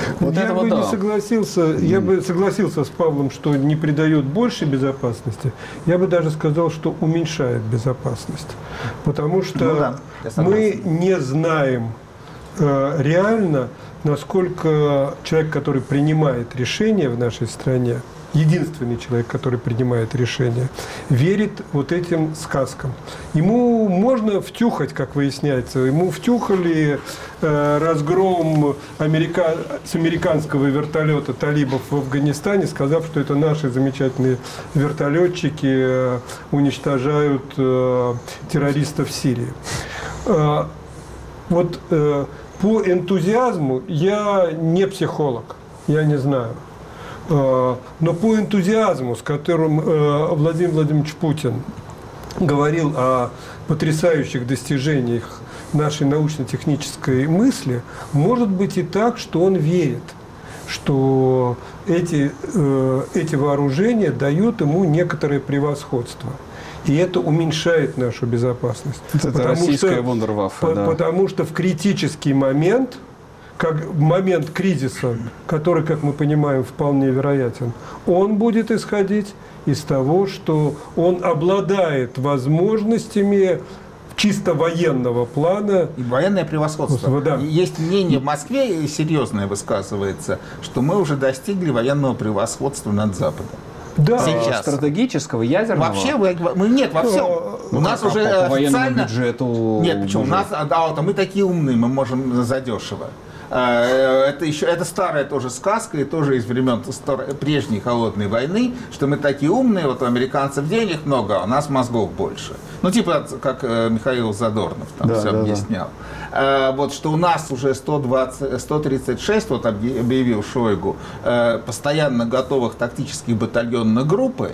Я бы согласился с Павлом, что не придает большей безопасности. Я бы даже сказал, что уменьшает безопасность. Потому что мы не знаем реально, насколько человек, который принимает решения в нашей стране, единственный человек, который принимает решения, верит вот этим сказкам. Ему можно втюхать, как выясняется. Ему втюхали разгром с американского вертолета талибов в Афганистане, сказав, что это наши замечательные вертолетчики уничтожают террористов в Сирии. Вот по энтузиазму я не психолог, я не знаю. Но по энтузиазму, с которым Владимир Владимирович Путин говорил о потрясающих достижениях нашей научно-технической мысли, может быть и так, что он верит, что эти вооружения дают ему некоторое превосходство. И это уменьшает нашу безопасность. Это российская вундерваффе, да. Потому что в критический момент, как момент кризиса, который, как мы понимаем, вполне вероятен, он будет исходить из того, что он обладает возможностями чисто военного плана. И военное превосходство. Да. Есть мнение в Москве, серьезное высказывается, что мы уже достигли военного превосходства над Западом. Да. Сейчас. Стратегического, ядерного? Вообще, мы нет, во всем. У нас уже по военному официально... бюджету... Нет, почему? У нас, мы такие умные, мы можем задешево. Это старая тоже сказка, и тоже из времен прежней холодной войны, что мы такие умные, вот у американцев денег много, а у нас мозгов больше. Ну, типа, как Михаил Задорнов там все объяснял. Вот, что у нас уже 136, вот объявил Шойгу, постоянно готовых тактических батальонных группы,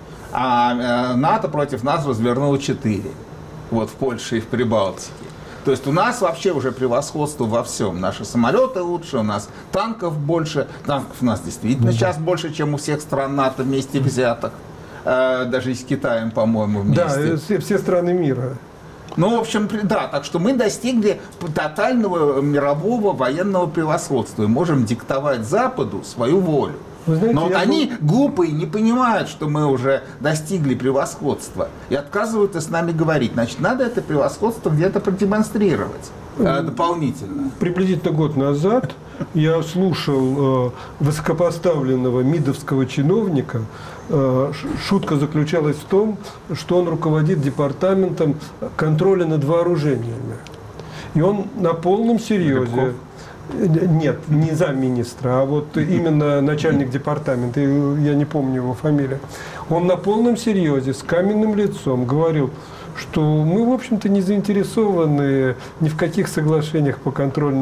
а НАТО против нас развернуло 4. Вот в Польше и в Прибалтике. То есть у нас вообще уже превосходство во всем. Наши самолеты лучше, у нас танков больше. Танков у нас действительно сейчас больше, чем у всех стран НАТО вместе взятых. Даже и с Китаем, по-моему, вместе. Да, все страны мира. Ну, в общем, да, так что мы достигли тотального мирового военного превосходства и можем диктовать Западу свою волю. Вы знаете, но вот они, глупые, не понимают, что мы уже достигли превосходства и отказываются с нами говорить. Значит, надо это превосходство где-то продемонстрировать дополнительно. Приблизительно год назад я слушал высокопоставленного МИДовского чиновника. Шутка заключалась в том, что он руководит департаментом контроля над вооружениями. И он на полном серьезе... Нет, не замминистра, а вот именно начальник департамента, я не помню его фамилию. Он на полном серьезе, с каменным лицом говорил, что мы, в общем-то, не заинтересованы ни в каких соглашениях по контролю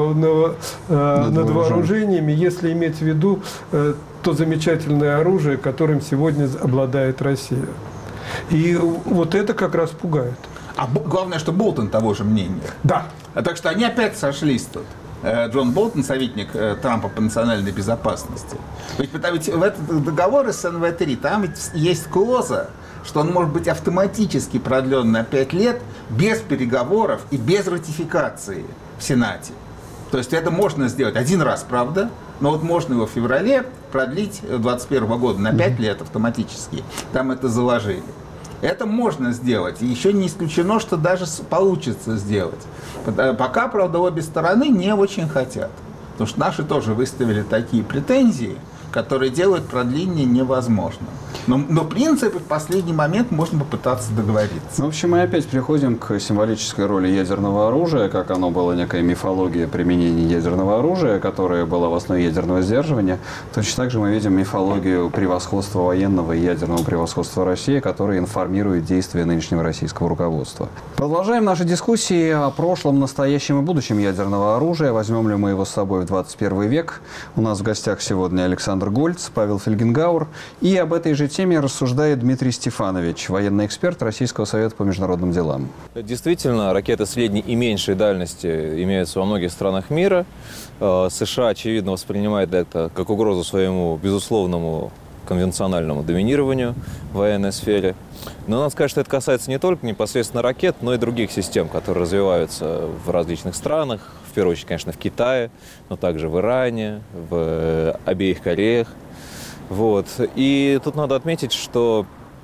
над вооружениями, если иметь в виду то замечательное оружие, которым сегодня обладает Россия. И вот это как раз пугает. А главное, что Болтон того же мнения. Да. Так что они опять сошлись тут. Джон Болтон, советник Трампа по национальной безопасности. Ведь в этот договор СНВ-3, там ведь есть клоза, что он может быть автоматически продлен на 5 лет без переговоров и без ратификации в Сенате. То есть это можно сделать один раз, правда? Но вот можно его в феврале продлить 2021 года на 5 лет автоматически. Там это заложили. Это можно сделать. И еще не исключено, что даже получится сделать. Пока, правда, обе стороны не очень хотят. Потому что наши тоже выставили такие претензии, которые делают продление невозможным. Но в принципе, в последний момент можно попытаться договориться. В общем, мы опять приходим к символической роли ядерного оружия, как оно было некая мифология применения ядерного оружия, которая была в основе ядерного сдерживания. Точно так же мы видим мифологию превосходства военного и ядерного превосходства России, которая информирует действия нынешнего российского руководства. Продолжаем наши дискуссии о прошлом, настоящем и будущем ядерного оружия. Возьмем ли мы его с собой в 21 век? У нас в гостях сегодня Александр Гольц, Павел Фельгенгауэр. И об этой же теме рассуждает Дмитрий Стефанович, военный эксперт Российского совета по международным делам. Действительно, ракеты средней и меньшей дальности имеются во многих странах мира. США, очевидно, воспринимает это как угрозу своему безусловному конвенциональному доминированию в военной сфере. Но надо сказать, что это касается не только непосредственно ракет, но и других систем, которые развиваются в различных странах. В первую очередь, конечно, в Китае, но также в Иране, в обеих Кореях. Вот. И тут надо отметить, что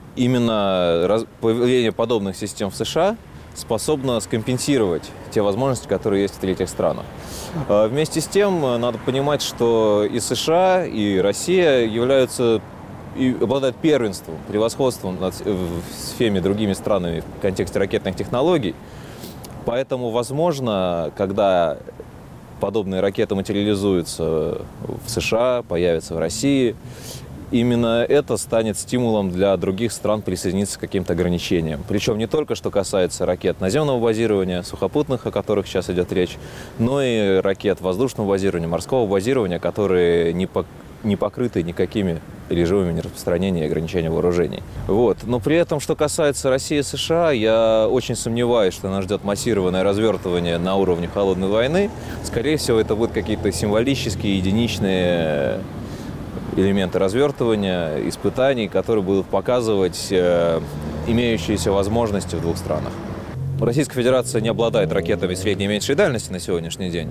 именно появление подобных систем в США способно скомпенсировать те возможности, которые есть в третьих странах. Вместе с тем, надо понимать, что и США, и Россия являются и обладают первенством, превосходством в всеми другими странами в контексте ракетных технологий. Поэтому, возможно, когда подобные ракеты материализуются в США, появятся в России, именно это станет стимулом для других стран присоединиться к каким-то ограничениям. Причем не только что касается ракет наземного базирования, сухопутных, о которых сейчас идет речь, но и ракет воздушного базирования, морского базирования, которые не покрыты никакими режимами нераспространения и ограничения вооружений. Вот. Но при этом, что касается России и США, я очень сомневаюсь, что нас ждет массированное развертывание на уровне холодной войны. Скорее всего, это будут какие-то символические, единичные элементы развертывания, испытаний, которые будут показывать имеющиеся возможности в двух странах. Российская Федерация не обладает ракетами средней и меньшей дальности на сегодняшний день,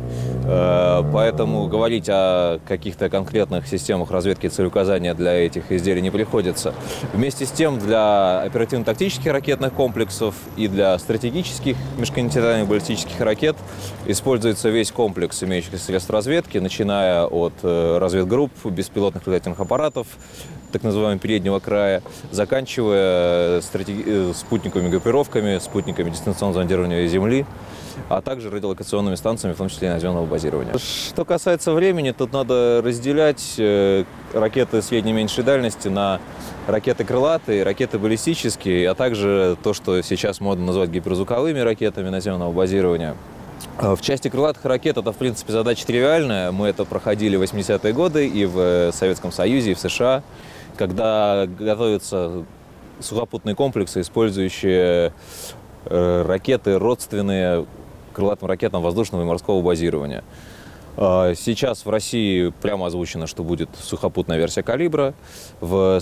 поэтому говорить о каких-то конкретных системах разведки и целеуказания для этих изделий не приходится. Вместе с тем, для оперативно-тактических ракетных комплексов и для стратегических межконтинентальных баллистических ракет используется весь комплекс имеющихся средств разведки, начиная от разведгрупп, беспилотных летательных аппаратов, так называемого переднего края, заканчивая спутниковыми группировками, спутниками дистанционного зондирования Земли, а также радиолокационными станциями, в том числе и наземного базирования. Что касается времени, тут надо разделять ракеты средней и меньшей дальности на ракеты крылатые, ракеты баллистические, а также то, что сейчас модно называть гиперзвуковыми ракетами наземного базирования. В части крылатых ракет это, в принципе, задача тривиальная. Мы это проходили в 80-е годы и в Советском Союзе, и в США, когда готовятся сухопутные комплексы, использующие ракеты, родственные крылатым ракетам воздушного и морского базирования. Сейчас в России прямо озвучено, что будет сухопутная версия «Калибра». В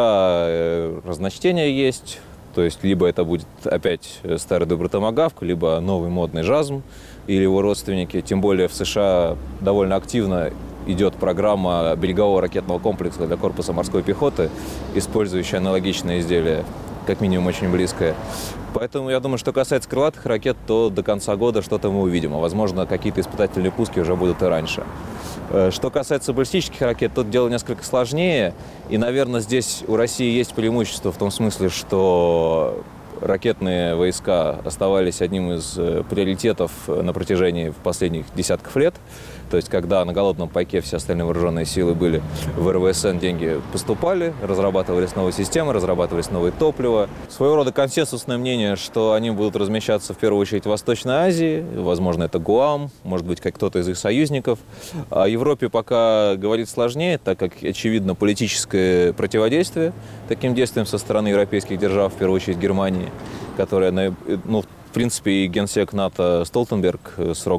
США разночтения есть. То есть либо это будет опять старый добрый томагавк, либо новый модный «Жазм» или его родственники. Тем более в США довольно активно идет программа берегового ракетного комплекса для корпуса морской пехоты, использующая аналогичные изделия, как минимум очень близкое. Поэтому я думаю, что касается крылатых ракет, то до конца года что-то мы увидим. А возможно, какие-то испытательные пуски уже будут и раньше. Что касается баллистических ракет, тут дело несколько сложнее. И, наверное, здесь у России есть преимущество в том смысле, что ракетные войска оставались одним из приоритетов на протяжении последних десятков лет. То есть, когда на голодном пайке все остальные вооруженные силы были в РВСН, деньги поступали, разрабатывались новые системы, разрабатывались новые топлива. Своего рода консенсусное мнение, что они будут размещаться в первую очередь в Восточной Азии, возможно, это Гуам, может быть, как кто-то из их союзников. О Европе пока говорить сложнее, так как, очевидно, политическое противодействие таким действиям со стороны европейских держав, в первую очередь Германии, которая, в принципе, и генсек НАТО Столтенберг, срок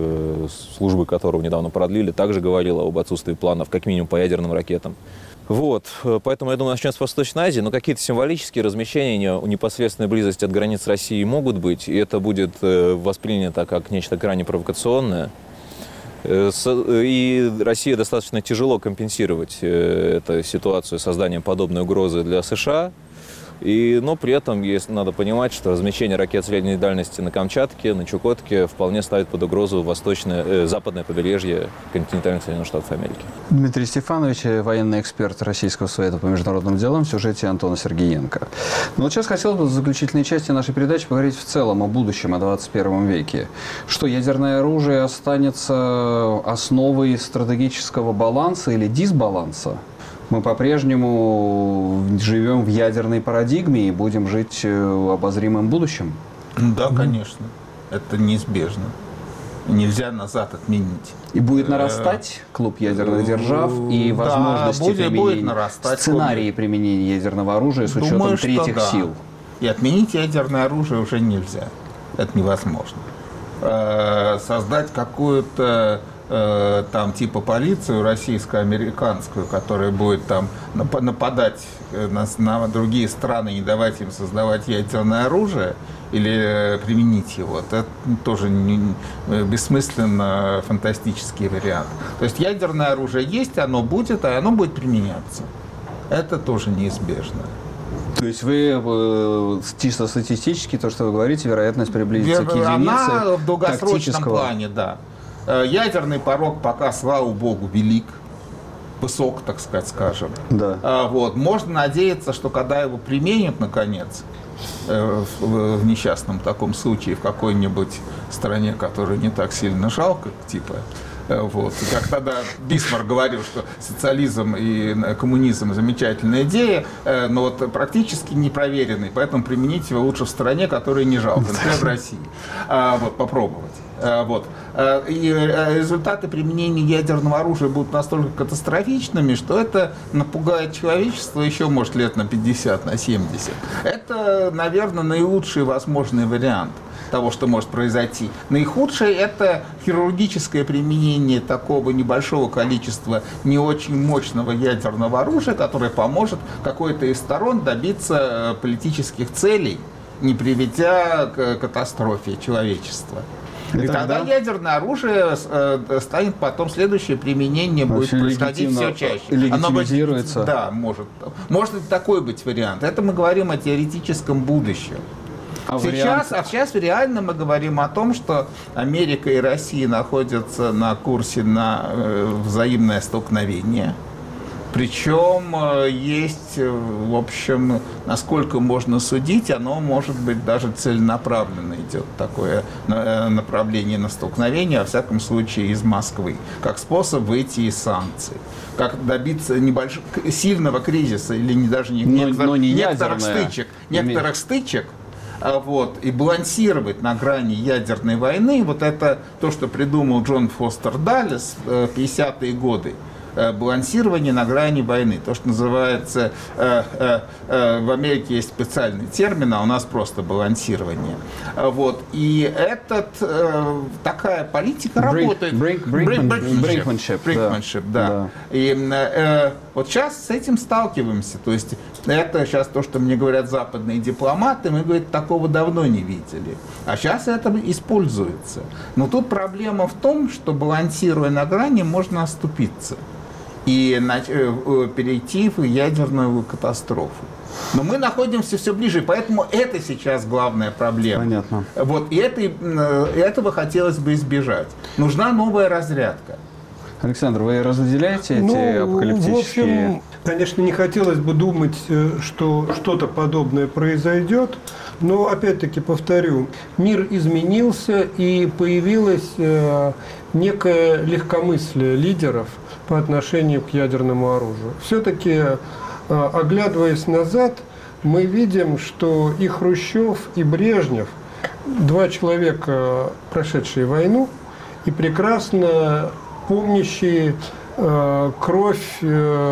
службы которого недавно продлили, также говорил об отсутствии планов, как минимум, по ядерным ракетам. Вот, поэтому, я думаю, начнем с Восточной Азии, но какие-то символические размещения в непосредственной близости от границ России могут быть, и это будет воспринято как нечто крайне провокационное. И России достаточно тяжело компенсировать эту ситуацию созданием подобной угрозы для США. Но при этом надо понимать, что размещение ракет средней дальности на Камчатке, на Чукотке вполне ставит под угрозу западное побережье континентальных Соединенных Штатов Америки. Дмитрий Стефанович, военный эксперт Российского совета по международным делам, в сюжете Антона Сергеенко. Но вот сейчас хотелось бы в заключительной части нашей передачи поговорить в целом о будущем, о 21 веке. Что ядерное оружие останется основой стратегического баланса или дисбаланса? Мы по-прежнему живем в ядерной парадигме и будем жить в обозримом будущем? Да, конечно. Это неизбежно. Нельзя назад отменить. И будет нарастать клуб ядерных держав и возможности применения, сценарии применения ядерного оружия с учетом третьих сил? И отменить ядерное оружие уже нельзя. Это невозможно. Создать какую-то там типа полицию российско-американскую, которая будет там нападать на другие страны, не давать им создавать ядерное оружие или применить его, это тоже бессмысленно фантастический вариант. То есть ядерное оружие есть, оно будет, а оно будет применяться. Это тоже неизбежно. То есть вы чисто статистически, то, что вы говорите, вероятность приблизиться к единице она в долгосрочном тактического плане, да. Ядерный порог пока, слава богу, велик, высок, так сказать, скажем. Да. Можно надеяться, что когда его применят, наконец, в несчастном таком случае в какой-нибудь стране, которую не так сильно жалко, типа, как тогда Бисмарк говорил, что социализм и коммунизм – замечательная идея, но практически непроверенный, поэтому применить его лучше в стране, которой не жалко, например, в России. Попробовать. Вот. И результаты применения ядерного оружия будут настолько катастрофичными, что это напугает человечество еще, может, лет на 50, на 70. Это, наверное, наилучший возможный вариант того, что может произойти. Наихудшее – это хирургическое применение такого небольшого количества не очень мощного ядерного оружия, которое поможет какой-то из сторон добиться политических целей, не приведя к катастрофе человечества. И тогда ядерное оружие станет потом, следующее применение будет происходить все чаще. Легитимизируется. Да, может. Может и такой быть вариант. Это мы говорим о теоретическом будущем. Сейчас реально мы говорим о том, что Америка и Россия находятся на курсе на взаимное столкновение. Причем есть, в общем, насколько можно судить, оно может быть даже целенаправленно идет такое направление на столкновение, во всяком случае из Москвы, как способ выйти из санкций, как добиться сильного кризиса или некоторых стычек, вот, и балансировать на грани ядерной войны. Вот это то, что придумал Джон Фостер Даллес в 50-е годы. Балансирование на грани войны. То, что называется, в Америке есть специальный термин, а у нас просто балансирование. Вот. И такая политика работает. Brinkmanship, да. И вот сейчас с этим сталкиваемся. То есть это сейчас то, что мне говорят западные дипломаты, мы, говорит, такого давно не видели. А сейчас это используется. Но тут проблема в том, что балансируя на грани, можно оступиться и перейти в ядерную катастрофу. Но мы находимся все ближе, поэтому это сейчас главная проблема. Понятно. Вот, и этого хотелось бы избежать. Нужна новая разрядка. Александр, вы разделяете эти апокалиптические... В общем, конечно, не хотелось бы думать, что что-то подобное произойдет, но, опять-таки, повторю, мир изменился, и появилось некое легкомыслие лидеров по отношению к ядерному оружию. Все-таки, оглядываясь назад, мы видим, что и Хрущев, и Брежнев, два человека, прошедшие войну, и прекрасно помнящие кровь,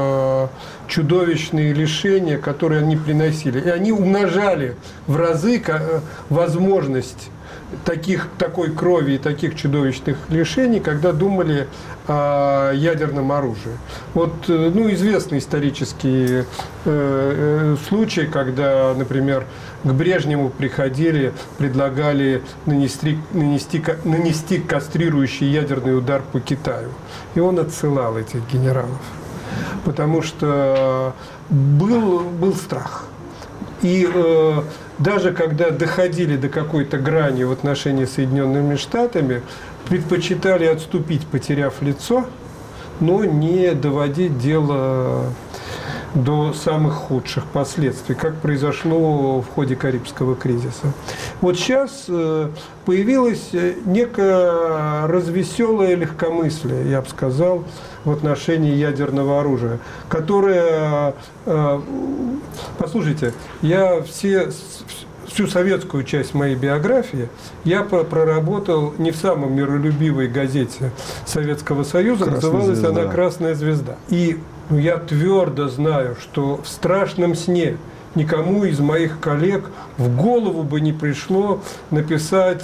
чудовищные лишения, которые они приносили. И они умножали в разы возможность такой крови и таких чудовищных лишений, когда думали о ядерном оружии. Вот, известный исторический случай, когда, например, к Брежневу приходили, предлагали нанести кастрирующий ядерный удар по Китаю. И он отсылал этих генералов, потому что был страх. И даже когда доходили до какой-то грани в отношении с Соединенными Штатами, предпочитали отступить, потеряв лицо, но не доводить дело до самых худших последствий, как произошло в ходе Карибского кризиса. Вот сейчас появилось некое развеселое легкомыслие, я бы сказал, в отношении ядерного оружия, которое... Послушайте, я всю советскую часть моей биографии я проработал не в самой миролюбивой газете Советского Союза, называлась она «Красная звезда». И я твердо знаю, что в страшном сне никому из моих коллег в голову бы не пришло написать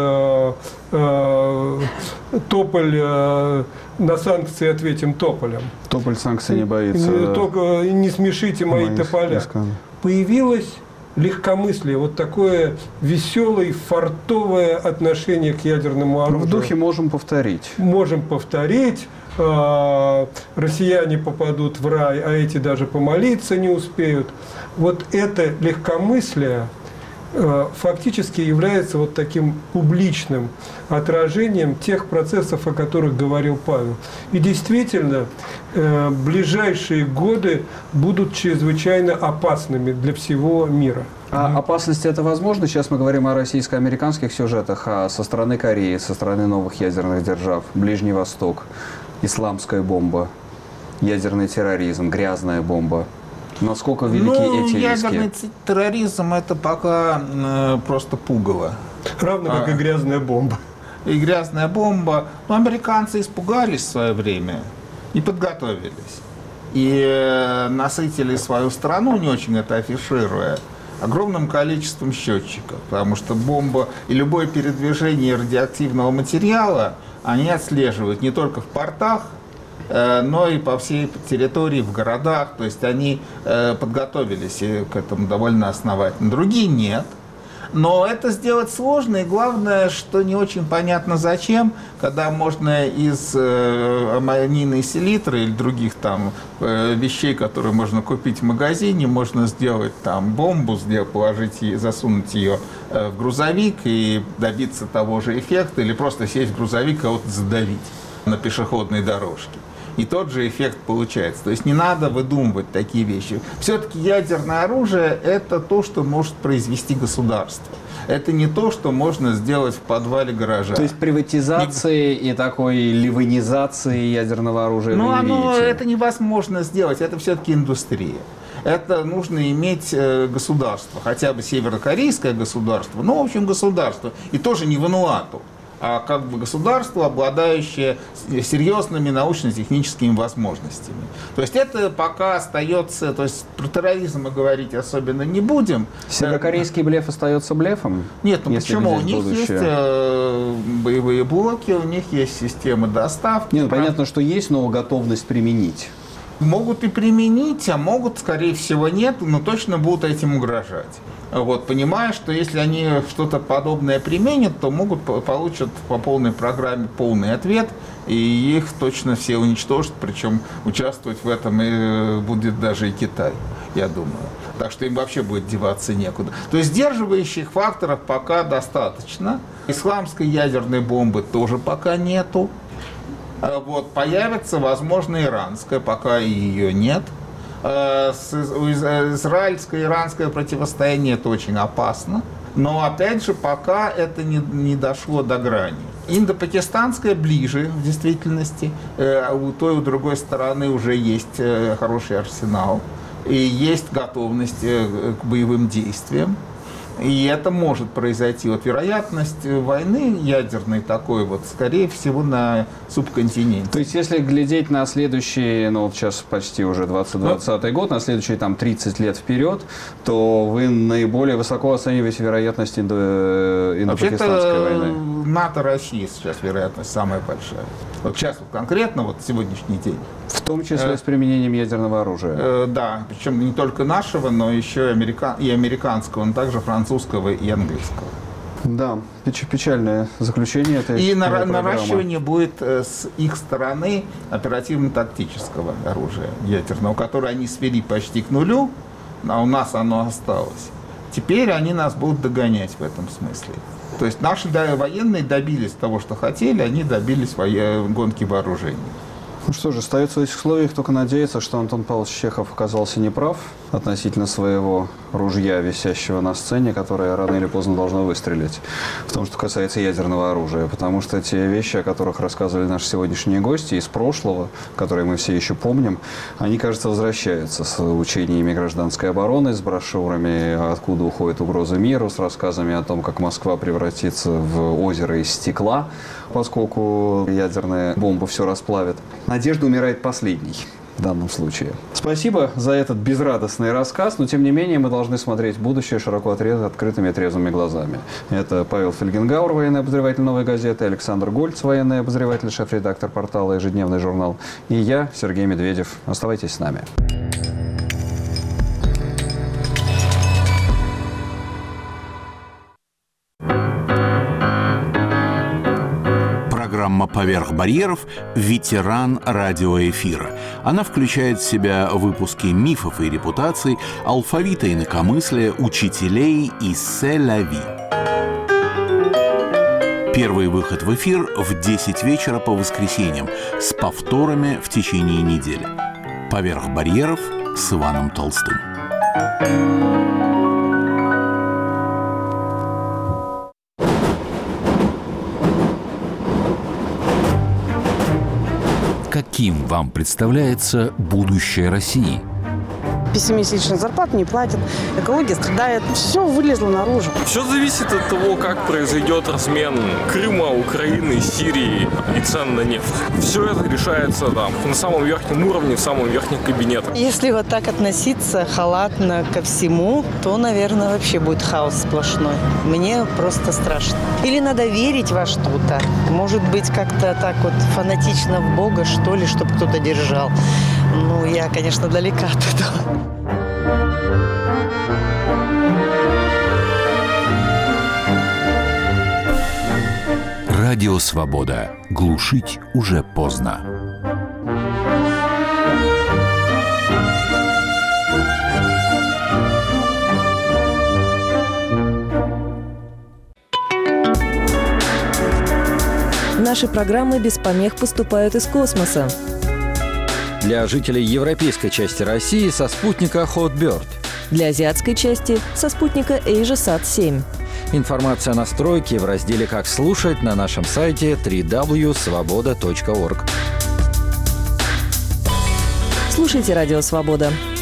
«Тополь, на санкции ответим тополем». Тополь санкций не боится. Только не смешите мои тополя. Появилось легкомыслие, вот такое веселое, фартовое отношение к ядерному оружию. В духе можем повторить. Можем повторить. Россияне попадут в рай, а эти даже помолиться не успеют. Вот это легкомыслие фактически является вот таким публичным отражением тех процессов, о которых говорил Павел. И действительно, ближайшие годы будут чрезвычайно опасными для всего мира. А опасность это возможно? Сейчас мы говорим о российско-американских сюжетах, а со стороны Кореи, со стороны новых ядерных держав, Ближний Восток, исламская бомба, ядерный терроризм, грязная бомба. Насколько велики эти риски? Ядерный терроризм – это пока просто пугало. Равно как и грязная бомба. и грязная бомба. Но американцы испугались в свое время и подготовились. И насытили свою страну, не очень это афишируя, огромным количеством счетчиков. Потому что бомба и любое передвижение радиоактивного материала они отслеживают не только в портах, но и по всей территории, в городах. То есть они подготовились к этому довольно основательно. Другие нет. Но это сделать сложно, и главное, что не очень понятно зачем, когда можно из аммонийной селитры или других там вещей, которые можно купить в магазине, можно сделать там бомбу, положить и засунуть ее в грузовик и добиться того же эффекта, или просто сесть в грузовик и кого-то задавить на пешеходной дорожке. И тот же эффект получается. То есть не надо выдумывать такие вещи. Все-таки ядерное оружие – это то, что может произвести государство. Это не то, что можно сделать в подвале гаража. То есть приватизации и такой ливанизации ядерного оружия вы не видите? Это невозможно сделать. Это все-таки индустрия. Это нужно иметь государство. Хотя бы северокорейское государство. Ну, в общем, государство. И тоже не Вануату, а как бы государство, обладающее серьезными научно-техническими возможностями. То есть это пока остается, то есть про терроризм мы говорить особенно не будем. Северокорейский блеф остается блефом? Нет, ну почему? У них есть боевые блоки, у них есть система доставки. Нет, ну, понятно, что есть, но готовность применить. Могут и применить, а могут, скорее всего, нет, но точно будут этим угрожать. Вот, понимая, что если они что-то подобное применят, то получат по полной программе полный ответ, и их точно все уничтожат, причем участвовать в этом и будет даже и Китай, я думаю. Так что им вообще будет деваться некуда. То есть сдерживающих факторов пока достаточно. Исламской ядерной бомбы тоже пока нету. Вот, появится, возможно, иранская, пока ее нет. Израильско-иранское противостояние это очень опасно. Но, опять же, пока это не дошло до грани. Индо-пакистанская ближе, в действительности. У той и у другой стороны уже есть хороший арсенал. И есть готовность к боевым действиям. И это может произойти. Вот вероятность войны ядерной такой вот, скорее всего, на субконтиненте. То есть, если глядеть на следующий, ну вот сейчас почти уже 2020 год, на следующие там 30 лет вперед, то вы наиболее высоко оцениваете вероятность индо-пакистанской войны? НАТО-Россия сейчас вероятность самая большая. Вот сейчас вот конкретно, вот сегодняшний день. В том числе с применением ядерного оружия? Да, причем не только нашего, но еще и американского, но также французского и английского. Да, печальное заключение этой И наращивание будет с их стороны оперативно-тактического оружия ядерного, которое они свели почти к нулю, а у нас оно осталось. Теперь они нас будут догонять в этом смысле. То есть наши военные добились того, что хотели, они добились гонки вооружений. Ну что же, остается в этих условиях только надеяться, что Антон Павлович Чехов оказался неправ относительно своего ружья, висящего на сцене, которое рано или поздно должно выстрелить. В том, что касается ядерного оружия. Потому что те вещи, о которых рассказывали наши сегодняшние гости из прошлого, которые мы все еще помним, они, кажется, возвращаются с учениями гражданской обороны, с брошюрами «Откуда уходит угроза миру», с рассказами о том, как Москва превратится в озеро из стекла, поскольку ядерная бомба все расплавит. Надежда умирает последней в данном случае. Спасибо за этот безрадостный рассказ, но тем не менее мы должны смотреть в будущее широко открытыми и трезвыми глазами. Это Павел Фельгенгауэр, военный обозреватель «Новой газеты», Александр Гольц, военный обозреватель, шеф-редактор портала «Ежедневный журнал», и я, Сергей Медведев. Оставайтесь с нами. Программа «Поверх барьеров» – ветеран радиоэфира. Она включает в себя выпуски мифов и репутаций, алфавита инакомыслия, учителей и «Се-ля-ви». Первый выход в эфир в 10 вечера по воскресеньям с повторами в течение недели. «Поверх барьеров» с Иваном Толстым. Каким вам представляется будущее России? Пессимистичных зарплат не платят, экология страдает. Все вылезло наружу. Все зависит от того, как произойдет размен Крыма, Украины, Сирии и цен на нефть. Все это решается там на самом верхнем уровне, в самом верхнем кабинете. Если вот так относиться халатно ко всему, то, наверное, вообще будет хаос сплошной. Мне просто страшно. Или надо верить во что-то. Может быть, как-то так вот фанатично в Бога, что ли, чтобы кто-то держал. Ну, я, конечно, далека от этого. Радио «Свобода». Глушить уже поздно. Наши программы без помех поступают из космоса. Для жителей европейской части России со спутника Hotbird. Для азиатской части со спутника AsiaSat-7. Информация о настройке в разделе «Как слушать» на нашем сайте www.svoboda.org. Слушайте «Радио Свобода».